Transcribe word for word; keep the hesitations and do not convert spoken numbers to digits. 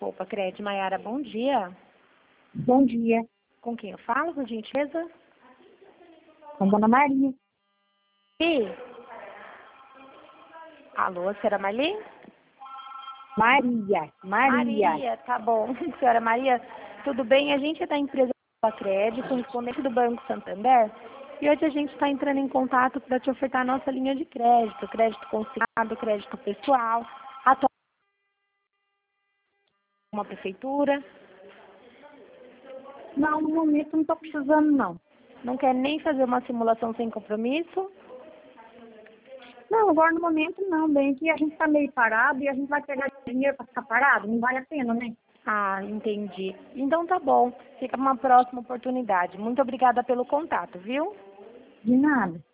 Opa, Cred. Maiara, bom dia. Bom dia. Com quem eu falo, por gentileza? Com Dona Maria. E? Alô, senhora Marli? Maria. Maria. Maria, tá bom. Senhora Maria, tudo bem? A gente é da empresa Cred, correspondente do Banco Santander, e hoje a gente está entrando em contato para te ofertar a nossa linha de crédito, crédito consignado, crédito pessoal, atual uma prefeitura. Não, no momento não estou precisando, não. Não quer nem fazer uma simulação sem compromisso? Não, agora no momento não, bem que a gente está meio parado e a gente vai pegar dinheiro para ficar parado, não vale a pena, né? Ah, entendi. Então tá bom. Fica para uma próxima oportunidade. Muito obrigada pelo contato, viu? De nada.